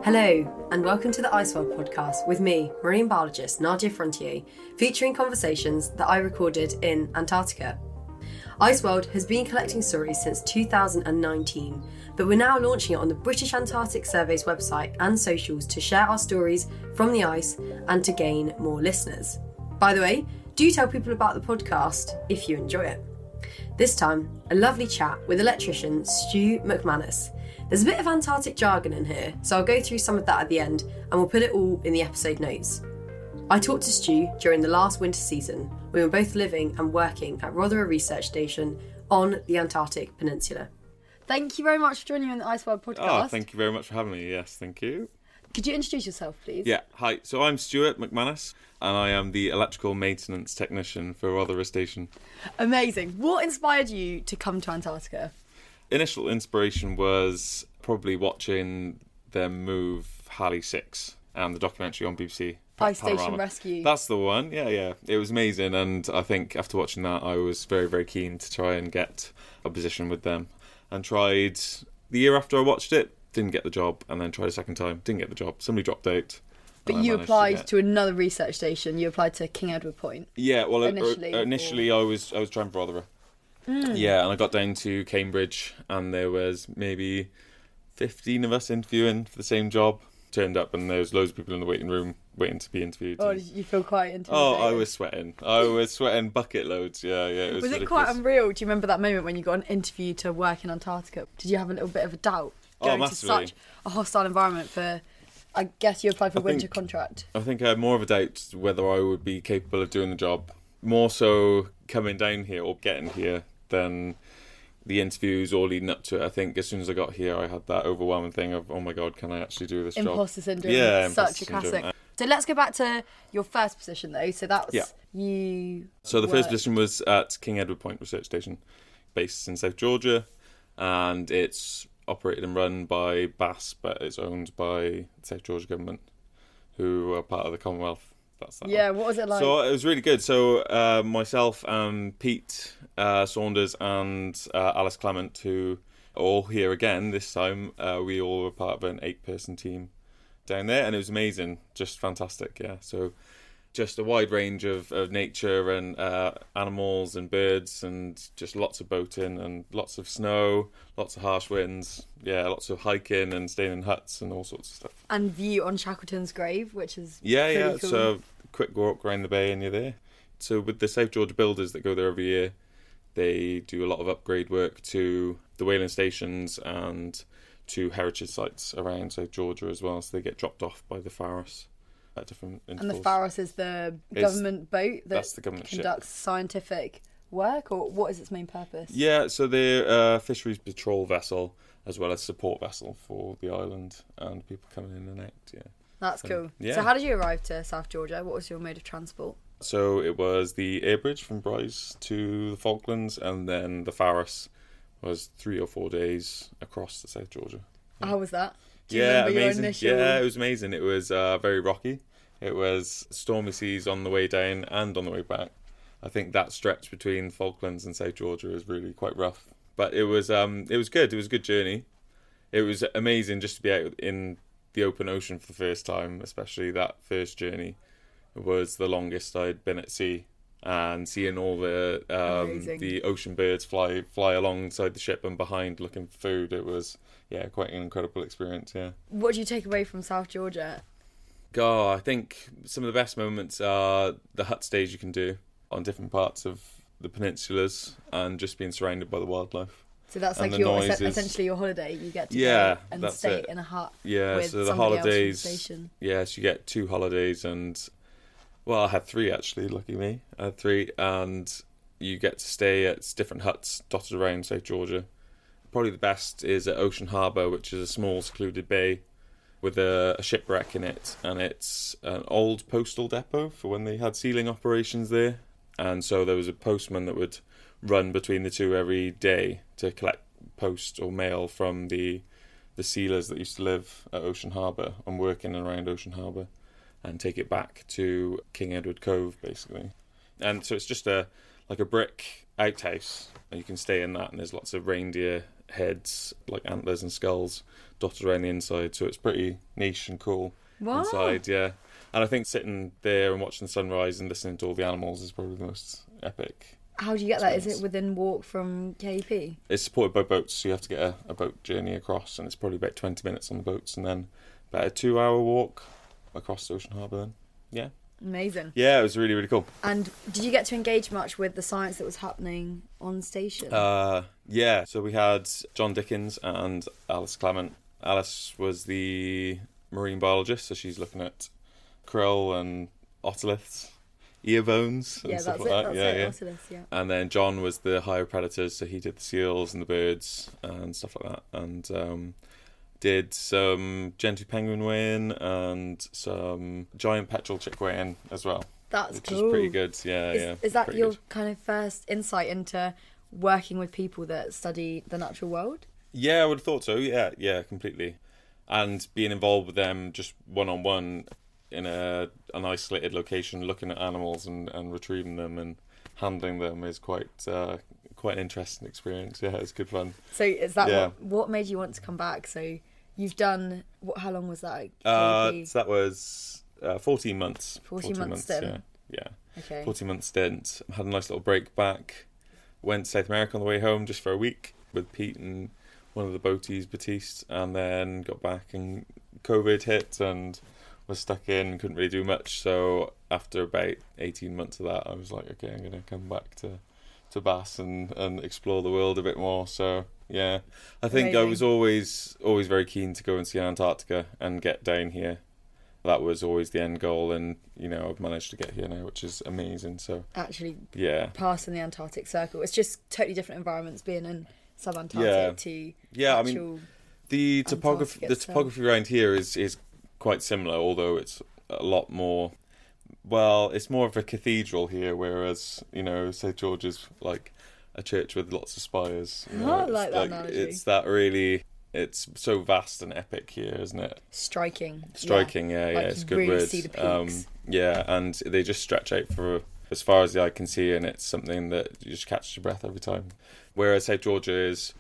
Hello, and welcome to the Iceworld podcast with me, marine biologist Nadia Frontier, featuring conversations that I recorded in Antarctica. Iceworld has been collecting stories since 2019, but we're now launching it on the British Antarctic Survey's website and socials to share our stories from the ice and to gain more listeners. By the way, do tell people about the podcast if you enjoy it. This time, a lovely chat with electrician Stu McManus. There's a bit of Antarctic jargon in here, so I'll go through some of that at the end and we'll put it all in the episode notes. I talked to Stu during the last winter season. We were both living and working at Rothera Research Station on the Antarctic Peninsula. Thank you very much for joining me on the Iceworld podcast. Oh, thank you very much for having me. Yes, thank you. Could you introduce yourself, please? Yeah, hi. So I'm Stuart McManus, and I am the electrical maintenance technician for Rothera Station. Amazing. What inspired you to come to Antarctica? Initial inspiration was probably watching them move Halley 6 and the documentary on BBC. Ice Station Panorama. Rescue. That's the one, yeah. It was amazing, and I think after watching that I was very, very keen to try and get a position with them. And tried the year after I watched it, didn't get the job, and then tried a second time, didn't get the job. Somebody dropped out. But you applied to another research station. You applied to King Edward Point. Yeah, well, initially I was trying for Rothera. Yeah, and I got down to Cambridge, and there was maybe 15 of us interviewing for the same job. Turned up, and there was loads of people in the waiting room waiting to be interviewed. Oh, did you feel quite intimidated? Oh, I was sweating. bucket loads. Yeah. It was it quite unreal? Do you remember that moment when you got an interview to work in Antarctica? Did you have a little bit of a doubt going to such a hostile environment for? I guess you applied for a winter contract. I think I had more of a doubt whether I would be capable of doing the job. More so coming down here or getting here than the interviews or leading up to it. I think as soon as I got here, I had that overwhelming thing of, oh my God, can I actually do this job? Imposter syndrome. Yeah, such a classic. So let's go back to your first position though. So that's you. So the first position was at King Edward Point Research Station, based in South Georgia, and it's operated and run by BAS, but it's owned by the South Georgia government, who are part of the Commonwealth. What was it like? So it was really good. So myself and Pete Saunders and Alice Clement, who are all here again this time, we all were part of an 8-person team down there, and it was amazing, just fantastic. Yeah, so just a wide range of nature and animals and birds, and just lots of boating and lots of snow, lots of harsh winds. Yeah, lots of hiking and staying in huts and all sorts of stuff. And view on Shackleton's grave, which is pretty cool. So quick walk around the bay and you're there. So with the South Georgia builders that go there every year, they do a lot of upgrade work to the whaling stations and to heritage sites around South Georgia as well. So they get dropped off by the Faros at different intervals. And the Faros is the government boat that conducts scientific work, or what is its main purpose? Yeah, so they're a fisheries patrol vessel as well as support vessel for the island and people coming in and out. Yeah, that's cool. So how did you arrive to South Georgia? What was your mode of transport? So it was the air bridge from Bryce to the Falklands, and then the Faros was 3 or 4 days across to South Georgia. Yeah. How was that? Do you remember amazing. Your initial... Yeah, it was amazing. It was very rocky. It was stormy seas on the way down and on the way back. I think that stretch between Falklands and South Georgia is really quite rough. But it was good. It was a good journey. It was amazing just to be out in the open ocean for the first time, especially that first journey. It was the longest I'd been at sea, and seeing all the ocean birds fly alongside the ship and behind looking for food. It was quite an incredible experience. Yeah. What did you take away from South Georgia? I think some of the best moments are the hut stays you can do on different parts of the peninsulas and just being surrounded by the wildlife. So that's like essentially your holiday. You get to go and stay in a hut. Yeah, with so the holidays. Else from the station. Yes, you get 2 holidays, and I had 3 actually. Lucky me, I had 3, and you get to stay at different huts dotted around South Georgia. Probably the best is at Ocean Harbour, which is a small secluded bay with a shipwreck in it, and it's an old postal depot for when they had sealing operations there. And so there was a postman that would run between the two every day to collect post or mail from the sealers that used to live at Ocean Harbour and work in and around Ocean Harbour, and take it back to King Edward Cove, basically. And so it's just like a brick outhouse, and you can stay in that, and there's lots of reindeer heads, like antlers and skulls, dotted around the inside. So it's pretty niche and cool inside, yeah. And I think sitting there and watching the sunrise and listening to all the animals is probably the most epic. How do you get that? Is it within walk from KEP? It's supported by boats, so you have to get a boat journey across, and it's probably about 20 minutes on the boats, and then about a 2-hour walk across Ocean Harbour then. Yeah. Amazing. Yeah, it was really, really cool. And did you get to engage much with the science that was happening on station? Yeah, so we had John Dickens and Alice Clement. Alice was the marine biologist, so she's looking at krill and otoliths, ear bones and stuff like that. Otoliths, yeah. And then John was the higher predators, so he did the seals and the birds and stuff like that. And did some gentoo penguin weighing and some giant petrel chick weighing as well. That's which cool. is pretty good. Is that your kind of first insight into working with people that study the natural world? Yeah, I would have thought so. Yeah, completely. And being involved with them just one-on-one in an isolated location, looking at animals and retrieving them and handling them is quite an interesting experience. Yeah, it's good fun. So is that what made you want to come back? So you've done, how long was that? So that was 14 months. 14 months stint. Yeah. Okay. 14 month stint. Had a nice little break back. Went to South America on the way home just for a week with Pete and one of the boaties, Batiste, and then got back and COVID hit and was stuck in, couldn't really do much. So after about 18 months of that, I was like, okay, I'm going to come back to Bass and explore the world a bit more. So yeah, I think Amazing. I was always very keen to go and see Antarctica and get down here. That was always the end goal, and I've managed to get here now, which is amazing. So actually, yeah, passing the Antarctic Circle, it's just totally different environments being in sub-Antarctic to I mean, the topography around here is quite similar, although it's a lot more. Well, it's more of a cathedral here, whereas St George is like a church with lots of spires. I like that analogy. It's that really. It's so vast and epic here, isn't it? Striking, yeah. It's a good really word. See the peaks. Yeah, and they just stretch out for as far as the eye can see, and it's something that you just catch your breath every time. Whereas South Georgia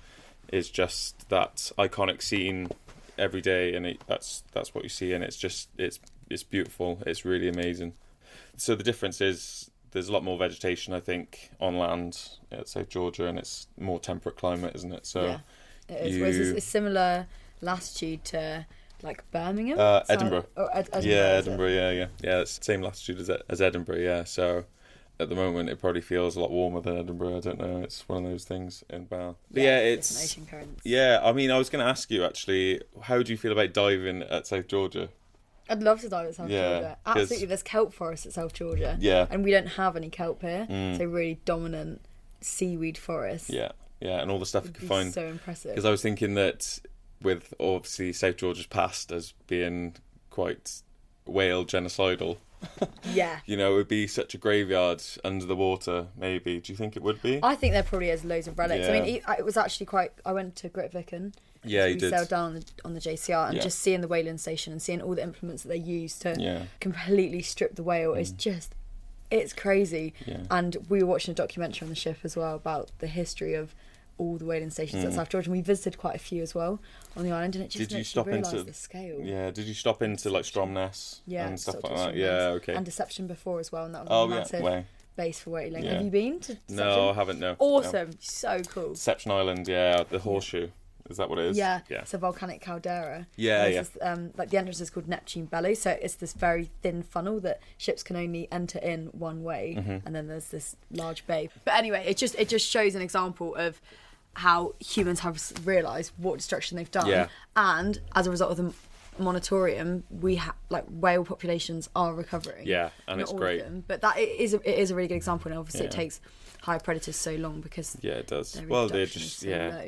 is just that iconic scene every day, and that's what you see, and it's beautiful. It's really amazing. So the difference is there's a lot more vegetation, I think, on land at South Georgia, and it's more temperate climate, isn't it? So. Yeah. It is. Whereas it's similar latitude to like Birmingham, Edinburgh. Edinburgh. Yeah, Edinburgh. Yeah. It's the same latitude as Edinburgh. Yeah. So at the moment, it probably feels a lot warmer than Edinburgh. I don't know. It's one of those things in Bath. But it's ocean currents. Yeah, I mean, I was going to ask you actually, how do you feel about diving at South Georgia? I'd love to dive at South Georgia. Absolutely, there's kelp forests at South Georgia. Yeah, and we don't have any kelp here, so really dominant seaweed forest. Yeah, and all the stuff you can find. So impressive. Because I was thinking that with obviously South Georgia's past as being quite whale genocidal. Yeah. It would be such a graveyard under the water, maybe. Do you think it would be? I think there probably is loads of relics. Yeah. I mean, it was actually I went to Grytviken. Yeah, you did. We sailed down on the JCR and just seeing the whaling station and seeing all the implements that they use to completely strip the whale is just... It's crazy. Yeah. And we were watching a documentary on the ship as well about the history of all the whaling stations at South Georgia, and we visited quite a few as well on the island, and it just makes you realise the scale. Yeah, did you stop into like Stromness and stuff like that? Yeah, okay. And Deception before as well, and that was a massive base for whaling. Yeah. Have you been to Deception? No, I haven't, no. Awesome, so cool. Deception Island, the horseshoe. Is that what it is? Yeah. It's a volcanic caldera. Yeah. This, like the entrance is called Neptune Bellow, so it's this very thin funnel that ships can only enter in one way, and then there's this large bay. But anyway, it just shows an example of how humans have realised what destruction they've done, and as a result of the moratorium, we like whale populations are recovering. Yeah, and Not it's all great. of them, but that it is a really good example, and obviously it takes higher predators so long because it does. their Well, they're reproduction just is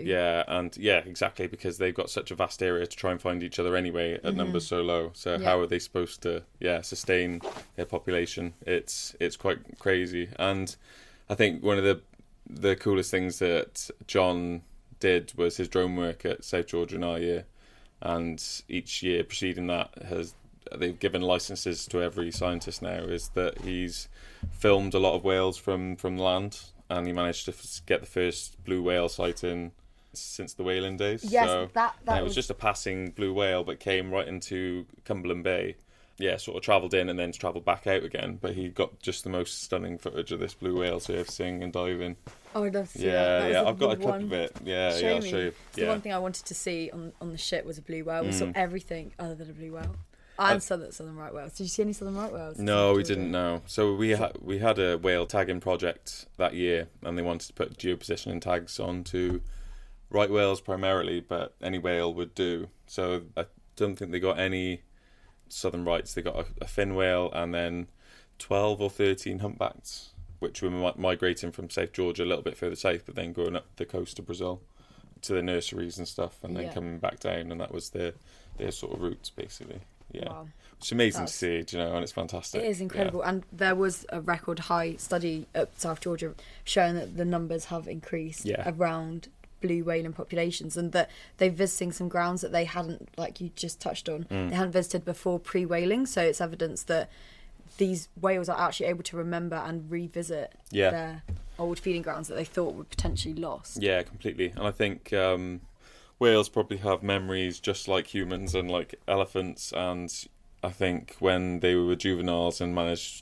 so low. exactly, because they've got such a vast area to try and find each other anyway at numbers so low. So how are they supposed to sustain their population? It's quite crazy. And I think one of the coolest things that John did was his drone work at South Georgia in our year, and each year preceding that they've given licenses to every scientist now, is that he's filmed a lot of whales from land, and he managed to get the first blue whale sighting since the whaling days. Yes, so, that and it was was just a passing blue whale, but came right into Cumberland Bay. Yeah, sort of travelled in and then travelled back out again. But he got just the most stunning footage of this blue whale surfacing and diving. Oh, I'd love to see Yeah, that. yeah, Was I've got a the clip one- of it. Yeah, Show yeah, I'll me. show you. It's the Yeah. one thing I wanted to see on the ship was a blue whale. We saw everything other than a blue whale. Uh, And southern right whales. Did you see any southern right whales? No, we didn't know. So we had a whale tagging project that year, and they wanted to put geopositioning tags onto right whales primarily, but any whale would do. So I don't think they got any southern rights. They got a fin whale and then 12 or 13 humpbacks, which were migrating from South Georgia a little bit further south, but then going up the coast of Brazil to the nurseries and stuff, and then coming back down, and that was their sort of routes basically. Yeah, Wow. it's amazing to see, do you know, and it's fantastic. It is incredible. And there was a record high study at South Georgia showing that the numbers have increased around blue whaling populations, and that they're visiting some grounds that they hadn't, like you just touched on, they hadn't visited before pre-whaling. So it's evidence that these whales are actually able to remember and revisit their old feeding grounds that they thought were potentially lost. Yeah, completely. And I think whales probably have memories just like humans and like elephants. And I think when they were juveniles and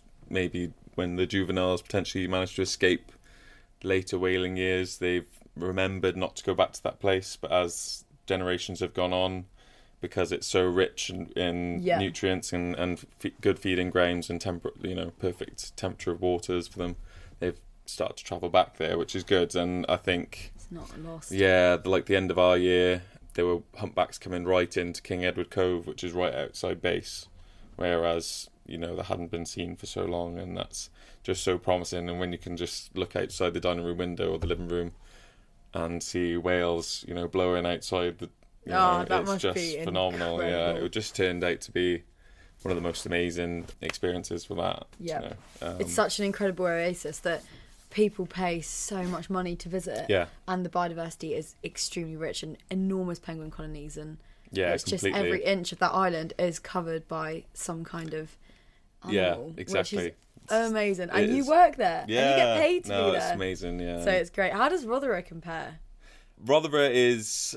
when the juveniles potentially managed to escape later whaling years, they've remembered not to go back to that place. But as generations have gone on, because it's so rich in nutrients and good feeding grounds and perfect temperature of waters for them, they've started to travel back there, which is good. And I think It's not lost. yeah, like the end of our year, there were humpbacks coming right into King Edward Cove, which is right outside base, whereas they hadn't been seen for so long, and that's just so promising. And when you can just look outside the dining room window or the living room and see whales, blowing outside the that it's must just be phenomenal. incredible. Yeah, it just turned out to be one of the most amazing experiences for that. Yeah. It's such an incredible oasis that people pay so much money to visit it. Yeah. And the biodiversity is extremely rich, and enormous penguin colonies, and it's completely. just every inch of that island is covered by some kind of animal, exactly. which is amazing. It And you is. work there, Yeah, and you get paid to be it's there. amazing. Yeah, So it's great. How does Rotherham compare? Rotherham is,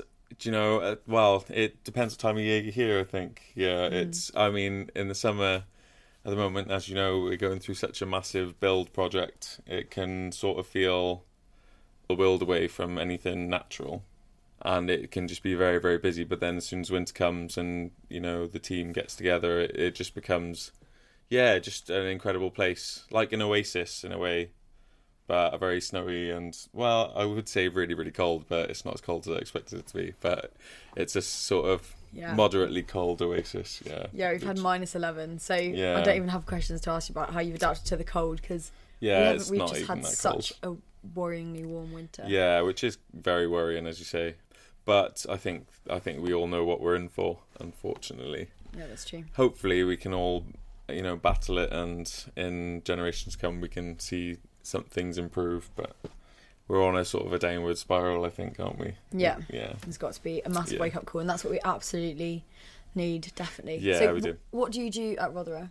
it depends what time of year you're here, I think. Yeah, it's, in the summer, at the moment, as you know, we're going through such a massive build project, it can sort of feel a world away from anything natural. And it can just be very, very busy. But then as soon as winter comes and, the team gets together, it just becomes, just an incredible place. Like an oasis in a way. But a very snowy and, I would say really, really cold, but it's not as cold as I expected it to be. But it's a sort of moderately cold oasis, Yeah, we've had -11, so I don't even have questions to ask you about how you've adapted to the cold, because we've not just even had that such cold. a worryingly warm winter. Yeah, which is very worrying, as you say. But I think we all know what we're in for, unfortunately. Yeah, that's true. Hopefully we can all, battle it, and in generations to come we can see some things improve, but we're on a sort of a downward spiral, I think, aren't we? Yeah. Yeah. There's got to be a massive wake-up call, and that's what we absolutely need, definitely. Yeah, so we do. What do you do at Rotherham?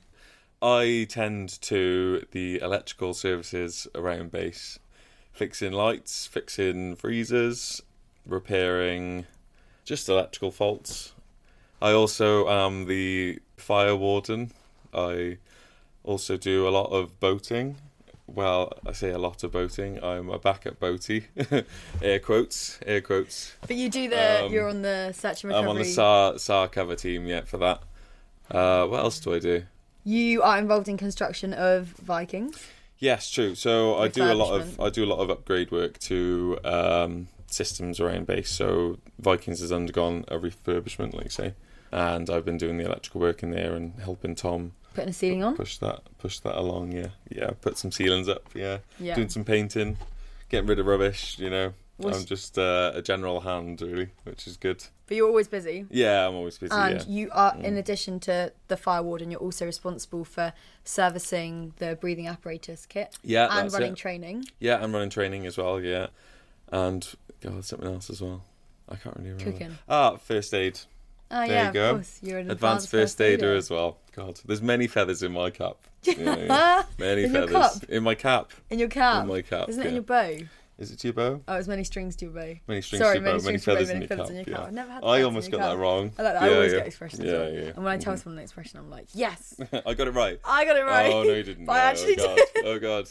I tend to the electrical services around base, fixing lights, fixing freezers, repairing just electrical faults. I also am the fire warden. I also do a lot of boating. Well, I say a lot of boating. I'm a backup boatie. Air quotes. But you do you're on the search and recovery. I'm on the SAR cover team, for that. What else do I do? You are involved in construction of Vikings. Yes, true. So I do a lot Refurbishment. of upgrade work to systems around base. So Vikings has undergone a refurbishment, like you say, and I've been doing the electrical work in there and helping Tom Putting a ceiling on. push that along. Yeah. Put some ceilings up. Yeah. Yeah. Doing some painting, getting rid of rubbish. Was- I'm just a general hand, really, which is good. But you're always busy. Yeah, I'm always busy. And you are, in addition to the fire warden, you're also responsible for servicing the breathing apparatus kit. Yeah, and that's running it. training. Yeah, I'm running training as well. Yeah, and something else as well. I can't really remember. Cooking. First aid. Oh, There yeah, you go. of course. You're an Advanced first aider as well. God, there's many feathers in my cap. Many In your feathers cup? in my cap. In your cap? In my cap. Isn't it yeah. in your bow? Is it to your bow? Oh, it's many strings to your bow. Many strings Sorry, to your bow, many feathers in your cap. cap. I've never had I feathers almost in got your that cap. wrong. I like that. I always get expressions yeah, wrong. yeah. And when I tell someone an expression, I'm like, yes, I got it right. I got it right. Oh, no, you didn't. But I actually God. did. Oh, God.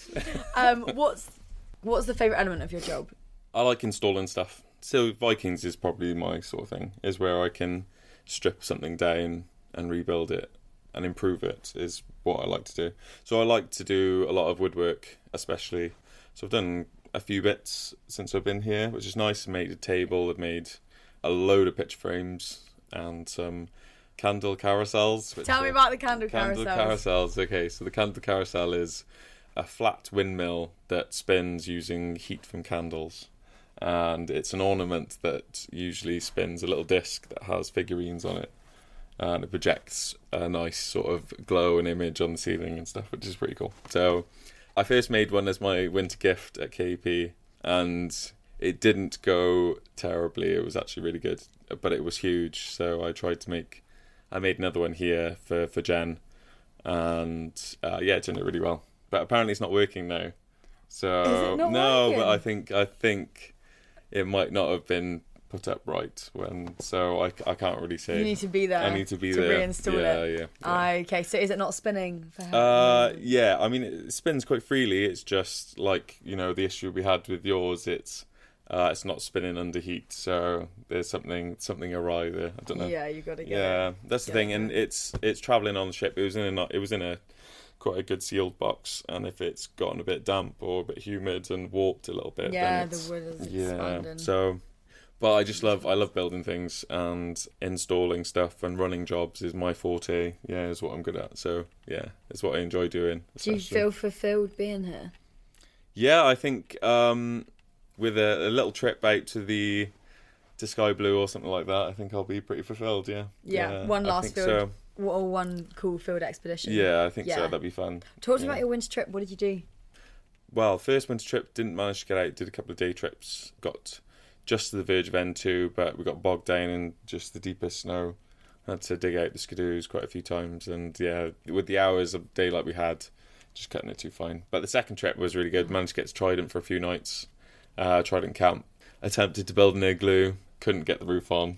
What's the favourite element of your job? I like installing stuff. So Vikings is probably my sort of thing, is where I can strip something down and rebuild it and improve it, is what I like to do. So I like to do a lot of woodwork, especially. So I've done a few bits since I've been here, which is nice. I made a table, I've made a load of picture frames and some candle carousels. Tell me about the candle carousels. Okay, so the candle carousel is a flat windmill that spins using heat from candles. And it's an ornament that usually spins a little disc that has figurines on it. And it projects a nice sort of glow and image on the ceiling and stuff, which is pretty cool. So I first made one as my winter gift at KP, and it didn't go terribly. It was actually really good, but it was huge. So I made another one here for Jen, and it turned out really well. But apparently it's not working now. So Is it not no, working? but I think it might not have been put up right so I can't really say. You need to be there. I need to be to there. reinstall it. Yeah. Okay, so is it not spinning for how Yeah, I mean it spins quite freely. It's just like, the issue we had with yours, it's not spinning under heat, so there's something awry there. I don't know. Yeah, you got to get it. That's the thing, and it's traveling on the ship. It was in a quite a good sealed box, and if it's gotten a bit damp or a bit humid and warped a little bit, then the wood is expanding. So, but I love building things, and installing stuff and running jobs is my forte. Yeah, is what I'm good at. So yeah, it's what I enjoy doing. Do you feel fulfilled being here? Yeah, I think with a little trip out to Sky Blue or something like that, I think I'll be pretty fulfilled. Yeah. One last field. So. Or one cool field expedition. Yeah, I think so. That'd be fun. Talk to me about your winter trip. What did you do? Well, first winter trip, didn't manage to get out. Did a couple of day trips. Got just to the verge of N2, but we got bogged down in just the deepest snow. Had to dig out the skidoos quite a few times. And yeah, with the hours of daylight we had, just cutting it too fine. But the second trip was really good. Managed to get to Trident for a few nights. Trident camp. Attempted to build an igloo. Couldn't get the roof on.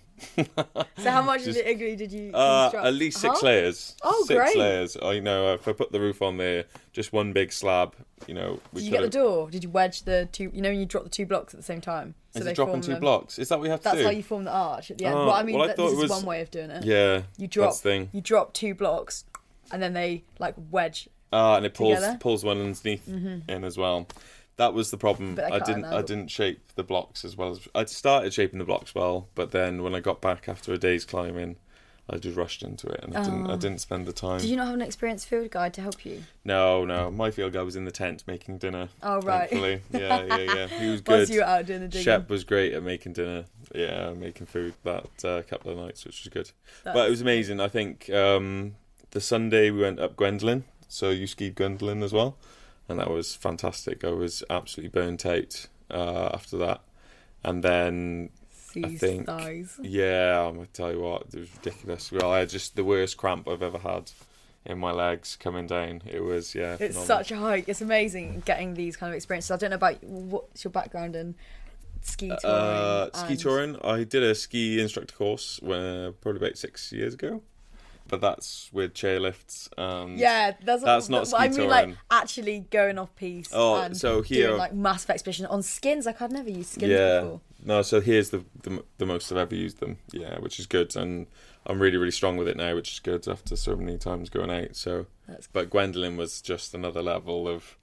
So how much of the igloo did you construct? At least 6 layers. Oh, 6 great. layers. If I put the roof on there, just one big slab, Did you get the door? Did you wedge the two, when you drop the two blocks at the same time? So is it dropping two blocks? Is that what you have to do? That's how you form the arch at the end. Oh, Well, I mean, well, I thought this it is was- one way of doing it. Yeah, You drop, that's the thing. you drop 2 blocks, and then they wedge. And it together. pulls one underneath in as well. That was the problem. But I didn't shape the blocks as well as I'd started shaping the blocks well, but then when I got back after a day's climbing, I just rushed into it and I didn't spend the time. Did you not have an experienced field guide to help you? No. My field guy was in the tent making dinner. Oh, right. Thankfully. Yeah. He was good. Whilst you were out doing the digging. Shep was great at making dinner. Yeah, making food that couple of nights, which was good. But it was amazing. I think the Sunday we went up Gwendolyn, so you skied Gwendolyn as well, and that was fantastic. I was absolutely burnt out after that, and then thighs. Yeah, I'm gonna tell you what, it was ridiculous. Well, I had just the worst cramp I've ever had in my legs coming down. It was It's phenomenal. such a hike. It's amazing getting these kind of experiences. I don't know about what's your background in ski touring. Ski touring. I did a ski instructor course probably about 6 years ago. But that's with chairlifts. That's not ski I mean, touring. like actually going off piste. Oh, and so here, doing like massive expedition on skins. Like I'd never used skins before. No, so here's the most I've ever used them. Yeah, which is good, and I'm really really strong with it now, which is good after so many times going out. So, but Gwendolyn was just another level of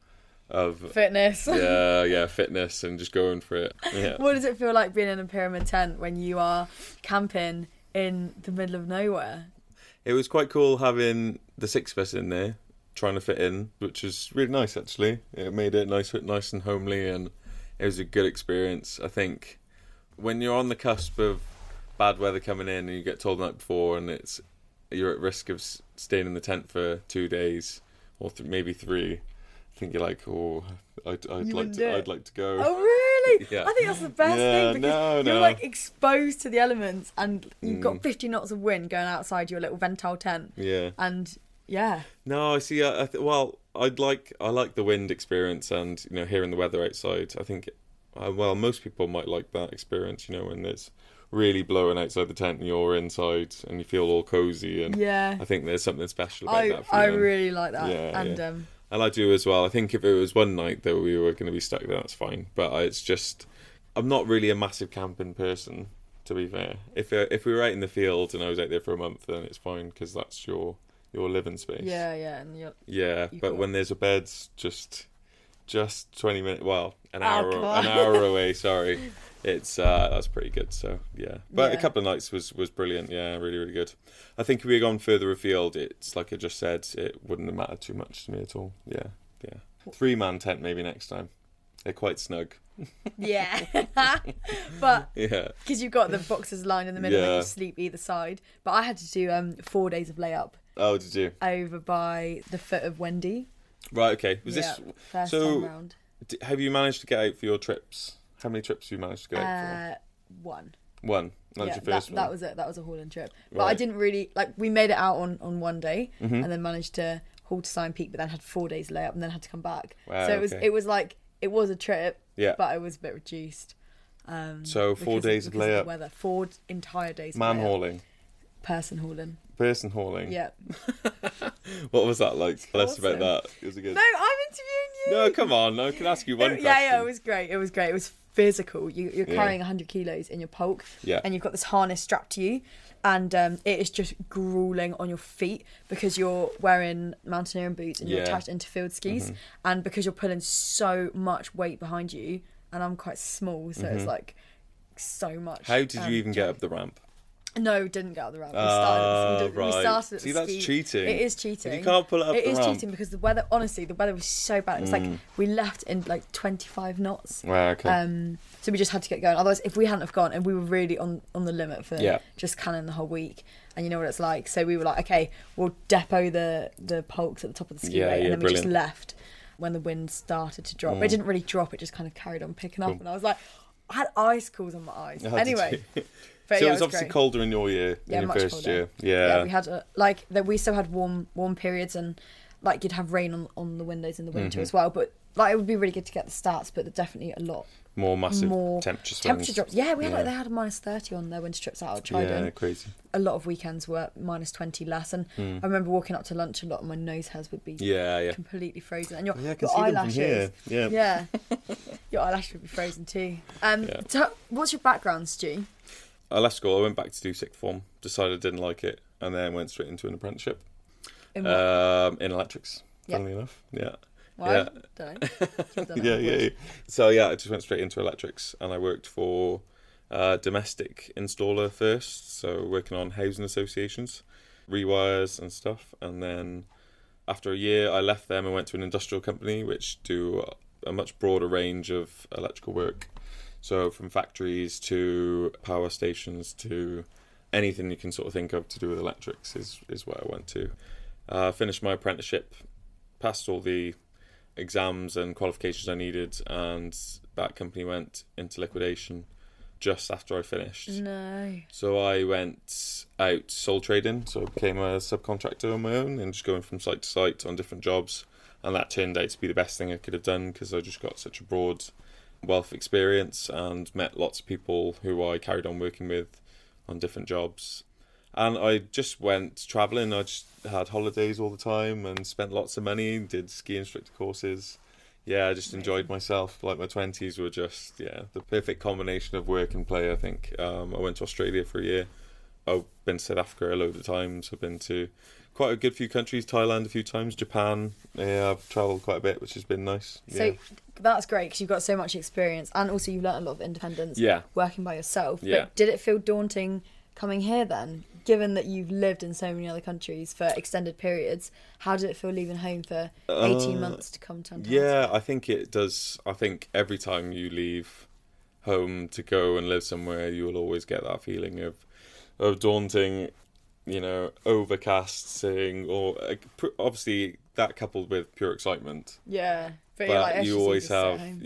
fitness. Yeah, fitness and just going for it. Yeah. What does it feel like being in a pyramid tent when you are camping in the middle of nowhere? It was quite cool having the 6 of us in there trying to fit in, which was really nice actually. It made it nice and homely, and it was a good experience. I think when you're on the cusp of bad weather coming in and you get told the night before and you're at risk of staying in the tent for 2 days or maybe 3, I think you're like, oh, I'd like to go. Oh really? Yeah. I think that's the best thing because you're no. like exposed to the elements and you've got 50 knots of wind going outside your little Ventile tent. Yeah. And yeah. No, I see. I like the wind experience and hearing the weather outside. I think well, most people might like that experience, you know, when it's really blowing outside the tent and you're inside and you feel all cozy. And Yeah. I think there's something special about that I feeling. really like that. Yeah, And yeah. And I do as well. I think if it was one night that we were going to be stuck there, that's fine. But it's just, I'm not really a massive camping person, to be fair. If we were out in the field and I was out there for a month, then it's fine because that's your living space. yeah, and Yeah, You've but got- when there's a bed just 20 minutes, well, an Oh, hour come on. an hour away, sorry. It's that's pretty good, so yeah. But a Yeah. couple of nights was brilliant, yeah, really, really good. I think if we had gone further afield, it's like I just said, it wouldn't have mattered too much to me at all. Yeah. 3-man tent maybe next time. They're quite snug. yeah. But Yeah. because you've got the boxes lined in the middle and Yeah. you sleep either side. But I had to do 4 days of layup Oh, did you? over by the foot of Wendy. Right, okay. Was Yeah, this first so- time round? have you managed to get out for your trips? How many trips have you managed to get out One. for? One. That was Yeah, your first one. that was it. That was a hauling trip. But I Right. didn't really we made it out on one day Mm-hmm. and then managed to haul to Sign Peak, but then had 4 days layup and then had to come back. Wow, so okay. it was like it was a trip, Yeah. but it was a bit reduced. So 4 days of because layup. the weather. 4 entire days. of Man layup. hauling. Person hauling. Person hauling. Yeah. What was that like? Tell us about awesome. that. Was it good? No, I'm interviewing you. No, come on. I can ask you one question. Yeah, it was great. It was great. It was physical. You're Yeah. carrying 100 kilos in your poke, Yeah. and you've got this harness strapped to you, and it is just grueling on your feet because you're wearing mountaineering boots and you're Yeah. attached into field skis, and because you're pulling so much weight behind you, and I'm quite small, so it's like so much. How did you even get up the ramp? No, didn't get out the ramp. We Right. started at See, the that's ski. cheating. It is cheating. If you can't pull it up It the is ramp. cheating because the weather. Honestly, the weather was so bad. It was like we left in like 25 knots. Wow, okay. So we just had to get going. Otherwise, if we hadn't have gone, and we were really on the limit for Yeah. just canning the whole week, and you know what it's like. So we were like, okay, we'll depot the pokes at the top of the ski Yeah, rate, and yeah, then we just brilliant. left when the wind started to drop. It didn't really drop; it just kind of carried on picking up, Cool. and I was like, I had icicles on my eyes. How did Anyway, you- but so yeah, it was obviously great. colder in your year, Yeah, in your much first colder. year. Yeah, we had we still had warm periods, and like you'd have rain on the windows in the winter as well. But like it would be really good to get the stats, but there's definitely a lot more massive more temperature swings. temperature drops. Yeah, we had Yeah. they had a -30 on their winter trips out of Yeah, Trident. crazy. A lot of weekends were -20 less, and I remember walking up to lunch a lot, and my nose hairs would be Yeah. completely frozen, and your, Yeah, I can your see them from eyelashes. here. Yeah. Yeah, your eyelashes would be frozen too. Yeah. So what's your background, Stu? I left school. I went back to do sixth form. Decided I didn't like it, and then went straight into an apprenticeship In what? in electrics. Yeah. Funnily enough, yeah. Why? yeah. Don't know. Don't know. Yeah. So yeah, I just went straight into electrics, and I worked for a domestic installer first, so working on housing associations, rewires and stuff, and then after a year, I left them and went to an industrial company which do a much broader range of electrical work. So from factories to power stations to anything you can sort of think of to do with electrics is where I went to. Finished my apprenticeship, passed all the exams and qualifications I needed, and that company went into liquidation just after I finished. No. So I went out sole trading, so I became a subcontractor on my own and just going from site to site on different jobs, and that turned out to be the best thing I could have done because I just got such a broad wealth of experience and met lots of people who I carried on working with on different jobs. And I just went travelling. I just had holidays all the time and spent lots of money, did ski instructor courses. Yeah, I just enjoyed myself. Like my 20s were just, the perfect combination of work and play, I think. I went to Australia for a year. I've been to South Africa a load of times. I've been to quite a good few countries, Thailand a few times, Japan. Yeah, I've travelled quite a bit, which has been nice. So that's great because you've got so much experience, and also you've learnt a lot of independence working by yourself. Yeah. But did it feel daunting coming here then? Given that you've lived in so many other countries for extended periods, how did it feel leaving home for 18 months to come to Antarctica? Yeah, I think it does. I think every time you leave home to go and live somewhere, you will always get that feeling of daunting, overcasting, or obviously that coupled with pure excitement. Yeah. But, But you're like, "It's you just always easy to sit at have home."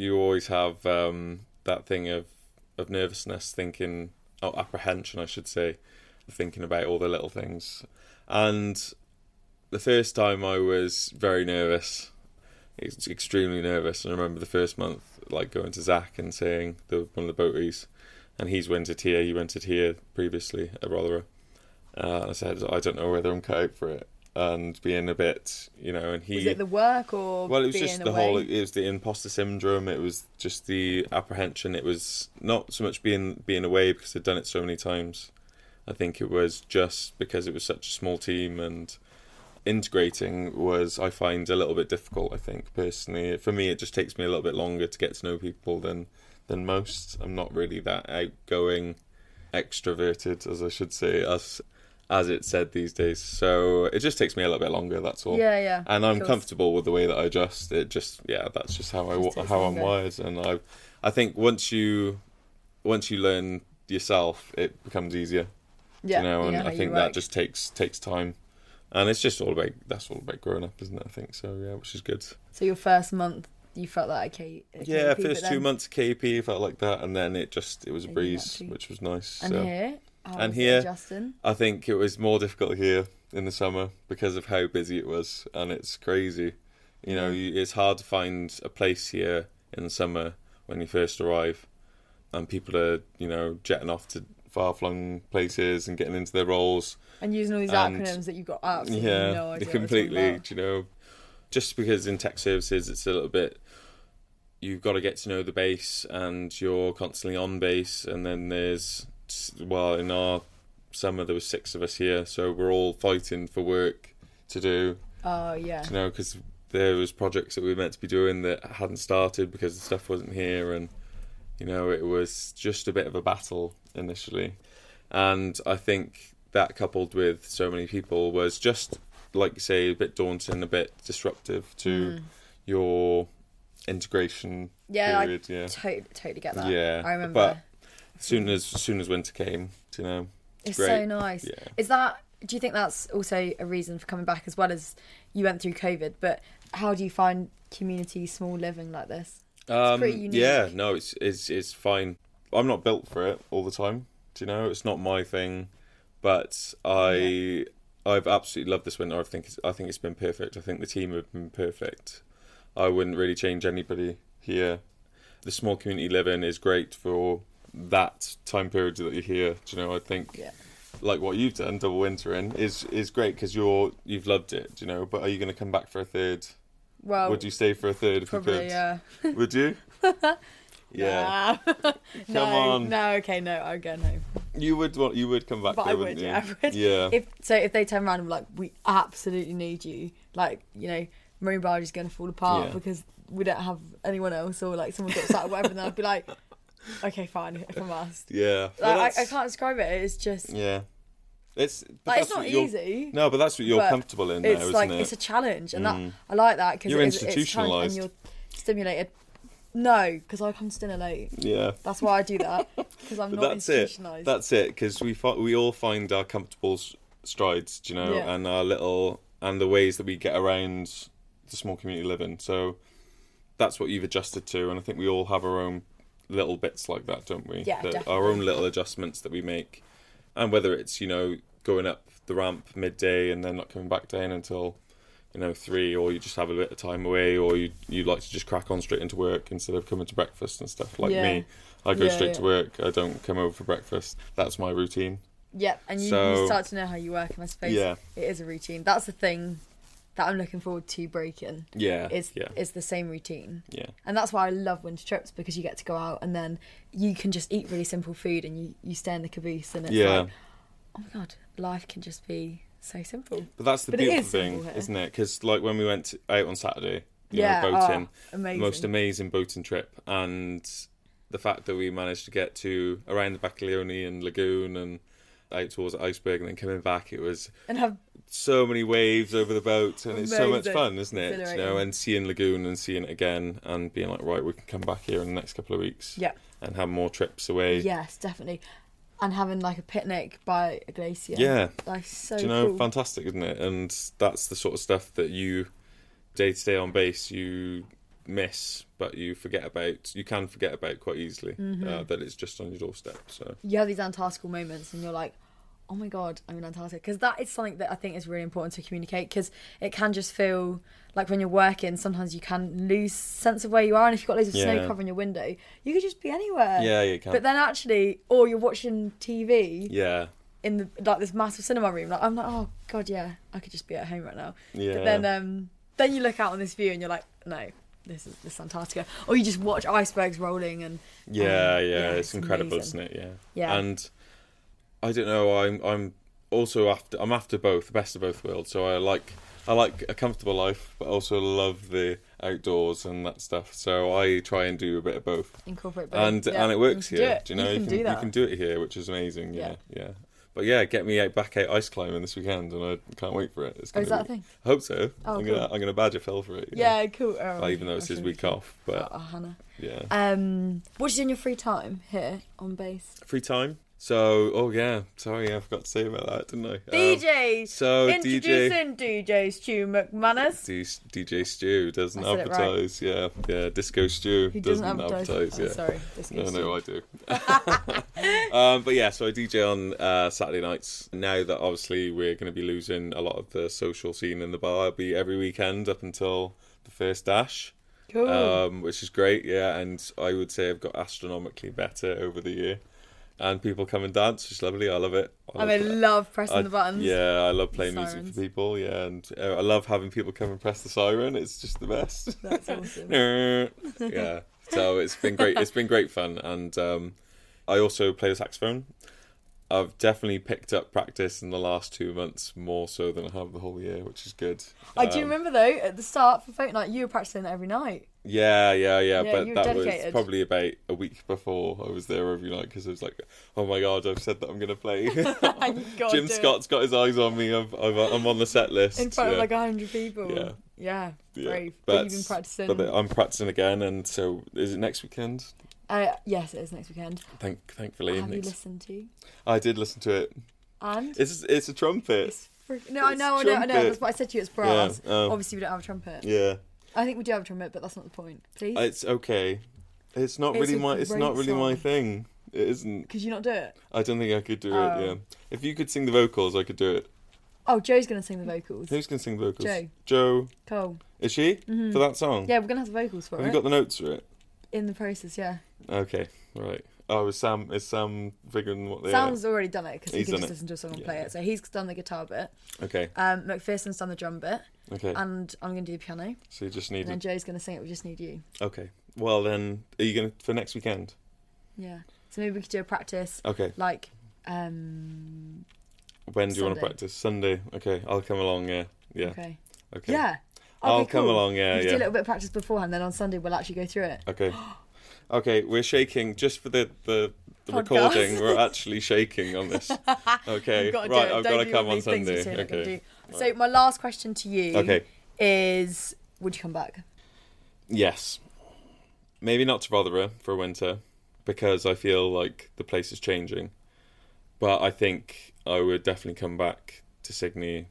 that thing of nervousness, thinking, apprehension, I should say, thinking about all the little things. And the first time I was very nervous. It's extremely nervous. And I remember the first month, like going to Zach and saying, one of the boaties, and he's rented here, he rented here previously at Rothera. I said, I don't know whether I'm cut out for it. And being a bit, and he... Was it the work or Well, it was being just the away? whole... It was the imposter syndrome. It was just the apprehension. It was not so much being away because I'd done it so many times. I think it was just because it was such a small team, and integrating was, I find, a little bit difficult, I think, personally. For me, it just takes me a little bit longer to get to know people than most. I'm not really that outgoing, extroverted, as I should say, as it's said these days. So it just takes me a little bit longer, that's all. Yeah. And I'm comfortable with the way that I adjust. It just, that's just how I'm wired. And I think once you learn yourself, it becomes easier. Yeah, And I think that just takes time. And it's just all about growing up, isn't it? I think so, which is good. So your first month, you felt like okay. Yeah, first 2 months at KP felt like that, and then it was a breeze, which was nice. And so. here? And here, Justin? I think it was more difficult here in the summer because of how busy it was, and it's crazy. It's hard to find a place here in the summer when you first arrive, and people are, jetting off to far-flung places and getting into their roles. And using all these acronyms that you've got absolutely no idea. Completely, just because in tech services it's a little bit, you've got to get to know the base and you're constantly on base, and then in our summer there was 6 of us here, so we're all fighting for work to do. Oh, yeah. Because there was projects that we were meant to be doing that hadn't started because the stuff wasn't here, and it was just a bit of a battle initially. And I think that, coupled with so many people, was just, like you say, a bit daunting, a bit disruptive to your integration period. Totally get that. Yeah, I remember. But as soon as winter came, it's great. so nice. Yeah. Do you think that's also a reason for coming back, as well as you went through COVID? But how do you find community small living like this? It's pretty unique. Yeah, no, it's fine. I'm not built for it all the time. It's not my thing, but I've absolutely loved this winter. I think it's been perfect. I think the team have been perfect. I wouldn't really change anybody here. The small community living is great for that time period that you're here. I think like what you've done, double wintering, is great because you've loved it. But are you going to come back for a third? Well, would you stay for a third if probably, you could? Yeah. Would you? Yeah. No, Come on. No, okay, no, I'll go home. You would come back But there, I wouldn't would, you? yeah, I would. Yeah. If they turn around and were like, we absolutely need you, like, marine biology's going to fall apart because we don't have anyone else, or like someone drops out or whatever, then I'd be like, okay, fine, if I must. Yeah. Like, I can't describe it. It's just it's not easy. No, but that's what you're comfortable in now, it's isn't it? It's a challenge, and that I like that because You're it's institutionalised. and you're stimulated. No, because I come late. Yeah. That's why I do that, because I'm not institutionalised. That's it. Because we all find our comfortable strides, and our little, and the ways that we get around the small community living. So that's what you've adjusted to, and I think we all have our own little bits like that, don't we? Yeah, definitely. Our own little adjustments that we make, and whether it's going up the ramp midday and then not coming back down until 3, or you just have a bit of time away, or you like to just crack on straight into work instead of coming to breakfast and stuff. Like me, I go straight to work. I don't come over for breakfast. That's my routine. Yep, and you start to know how you work, and I suppose it is a routine. That's the thing that I'm looking forward to breaking. Yeah, is the same routine. Yeah, and that's why I love winter trips, because you get to go out and then you can just eat really simple food, and you stay in the caboose, and it's like, oh my god, life can just be so simple. But that's the beautiful thing, isn't it? Because like when we went out on Saturday, boating, most amazing boating trip, and the fact that we managed to get to around the Bacaglione and Lagoon and out towards the iceberg, and then coming back, it was so many waves over the boat, and it's so much fun, isn't it? And seeing Lagoon and seeing it again, and being like, right, we can come back here in the next couple of weeks, and have more trips away. Yes, definitely. And having like a picnic by a glacier. Yeah. Like, so cool. Fantastic, isn't it? And that's the sort of stuff that you, day to day on base, you miss, but you can forget about quite easily, that it's just on your doorstep. So you have these fantastical moments and you're like, oh my God, I'm in Antarctica. Because that is something that I think is really important to communicate, because it can just feel like when you're working, sometimes you can lose sense of where you are. And if you've got loads of snow covering your window, you could just be anywhere. Yeah, you can. But then actually, or you're watching TV. Yeah. In the like this massive cinema room, like I'm like, oh God, yeah, I could just be at home right now. Yeah. But then you look out on this view and you're like, no, this is Antarctica. Or you just watch icebergs rolling and it's incredible, amazing. isn't it? Yeah. Yeah. And I don't know, I'm also after both, the best of both worlds. So I like a comfortable life, but also love the outdoors and that stuff. So I try and do a bit of both. Incorporate both. And it works here. Do you know, you can do that. You can do it here, which is amazing. Yeah. But yeah, get me back out ice climbing this weekend, and I can't wait for it. It's is that a thing? I hope so. Oh, I'm cool. gonna badger Phil for it. Yeah, cool. Oh, even though it's his week off, but Hannah. Yeah. What do you do in your free time here on base? Free time. So, sorry, I forgot to say about that, didn't I? DJ. So introducing DJ Stu McManus. DJ Stu doesn't I said it advertise. Right. Yeah, Disco Stu doesn't advertise. Yeah, sorry, Disco Stu. No, I do. But yeah, so I DJ on Saturday nights. Now that obviously we're going to be losing a lot of the social scene in the bar, I'll be every weekend up until the first dash. Cool. Which is great. Yeah, and I would say I've got astronomically better over the year. And people come and dance, which is lovely. I love it. I love pressing the buttons. Yeah, I love playing music Sirens. for people. Yeah, and I love having people come and press the siren. It's just the best. That's awesome. Yeah, so it's been great. It's been great fun, and I also play the saxophone. I've definitely picked up practice in the last 2 months more so than I have the whole year, which is good. I do remember though at the start for Folk Night you were practicing it every night. Yeah. Yeah, But you were that dedicated. was probably about a week before I was there every night, because I was like, oh my God, I've said that I'm going to play. Jim Scott's got his eyes on me. I'm on the set list. In front of like 100 people. Yeah. Brave. But you've been practicing. But I'm practicing again, and so is it next weekend? Yes, it is next weekend. Thankfully. What have you listened to? I did listen to it. And? It's a trumpet. I know. That's what I said to you. It's brass. Yeah, Obviously, we don't have a trumpet. Yeah. I think we do have a trumpet, but that's not the point. Please. It's okay. It's not really my thing. It isn't. Could you not do it? I don't think I could do it. Yeah. If you could sing the vocals, I could do it. Oh, Joe's gonna sing the vocals. Who's gonna sing the vocals? Joe. Cole. Is she? Mm-hmm. For that song? Yeah, we're gonna have the vocals for it. Have you got the notes for it? In the process, yeah. Okay. Right. Oh, is Sam figuring what they Sam's already done it, because he can just it. listen to a song and play it. So he's done the guitar bit. Okay. McPherson's done the drum bit. Okay. And I'm going to do the piano. So you just need... And then Joe's going to sing it, we just need you. Okay. Well then, are you going to... for next weekend? Yeah. So maybe we could do a practice. Okay. Like, when do you want to Sunday. practice? Sunday. Okay, I'll come along, yeah. Okay. Yeah. Okay, I'll come cool. along, yeah. We could do a little bit of practice beforehand, then on Sunday we'll actually go through it. Okay. Okay, we're shaking just for the Podcast. recording. We're actually shaking on this. Okay, Right, I've got to come on Sunday. Okay. So my last question to you is, would you come back? Yes. Maybe not to Rotherham for winter, because I feel like the place is changing. But I think I would definitely come back to Sydney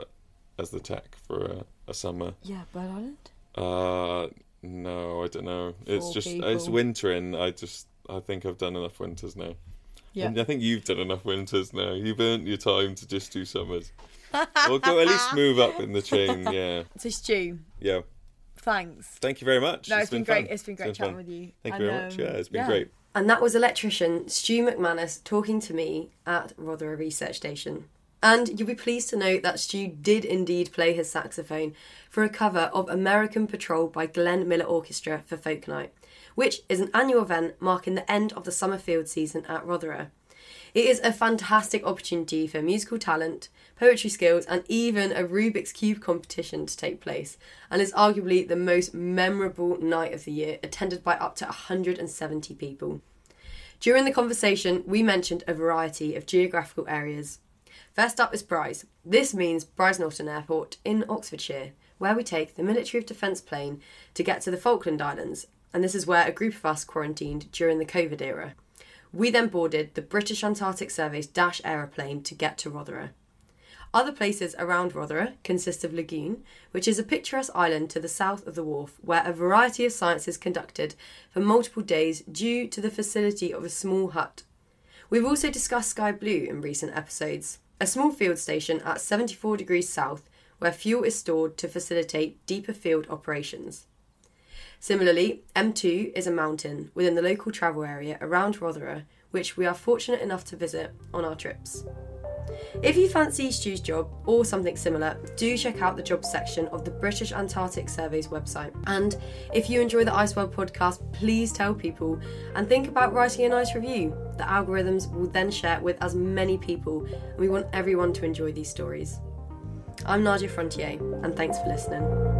as the tech for a summer. Yeah, Bird Island? No, I don't know. It's wintering. I think I've done enough winters now. Yeah. And I think you've done enough winters now. You've earned your time to just do summers. Or go at least move up in the chain, yeah. So Stu. Yeah. Thanks. Thank you very much. No, it's been great. Fun. It's been great chatting with you. Thank you very much. Yeah, it's been great. And that was electrician Stu McManus talking to me at Rotherham Research Station. And you'll be pleased to note that Stu did indeed play his saxophone for a cover of American Patrol by Glenn Miller Orchestra for Folk Night, which is an annual event marking the end of the summer field season at Rotherham. It is a fantastic opportunity for musical talent, poetry skills, and even a Rubik's Cube competition to take place, and is arguably the most memorable night of the year, attended by up to 170 people. During the conversation, we mentioned a variety of geographical areas. First up is Brize. This means Brize Norton Airport in Oxfordshire, where we take the Military of Defence plane to get to the Falkland Islands, and this is where a group of us quarantined during the COVID era. We then boarded the British Antarctic Survey's Dash aeroplane to get to Rotherham. Other places around Rotherham consist of Lagoon, which is a picturesque island to the south of the wharf, where a variety of science is conducted for multiple days due to the facility of a small hut. We've also discussed Sky Blue in recent episodes, a small field station at 74 degrees south where fuel is stored to facilitate deeper field operations. Similarly, M2 is a mountain within the local travel area around Rothera, which we are fortunate enough to visit on our trips. If you fancy Stu's job or something similar, do check out the jobs section of the British Antarctic Survey's website. And if you enjoy the Iceworld podcast, please tell people and think about writing a nice review. The algorithms will then share it with as many people, and we want everyone to enjoy these stories. I'm Nadia Frontier, and thanks for listening.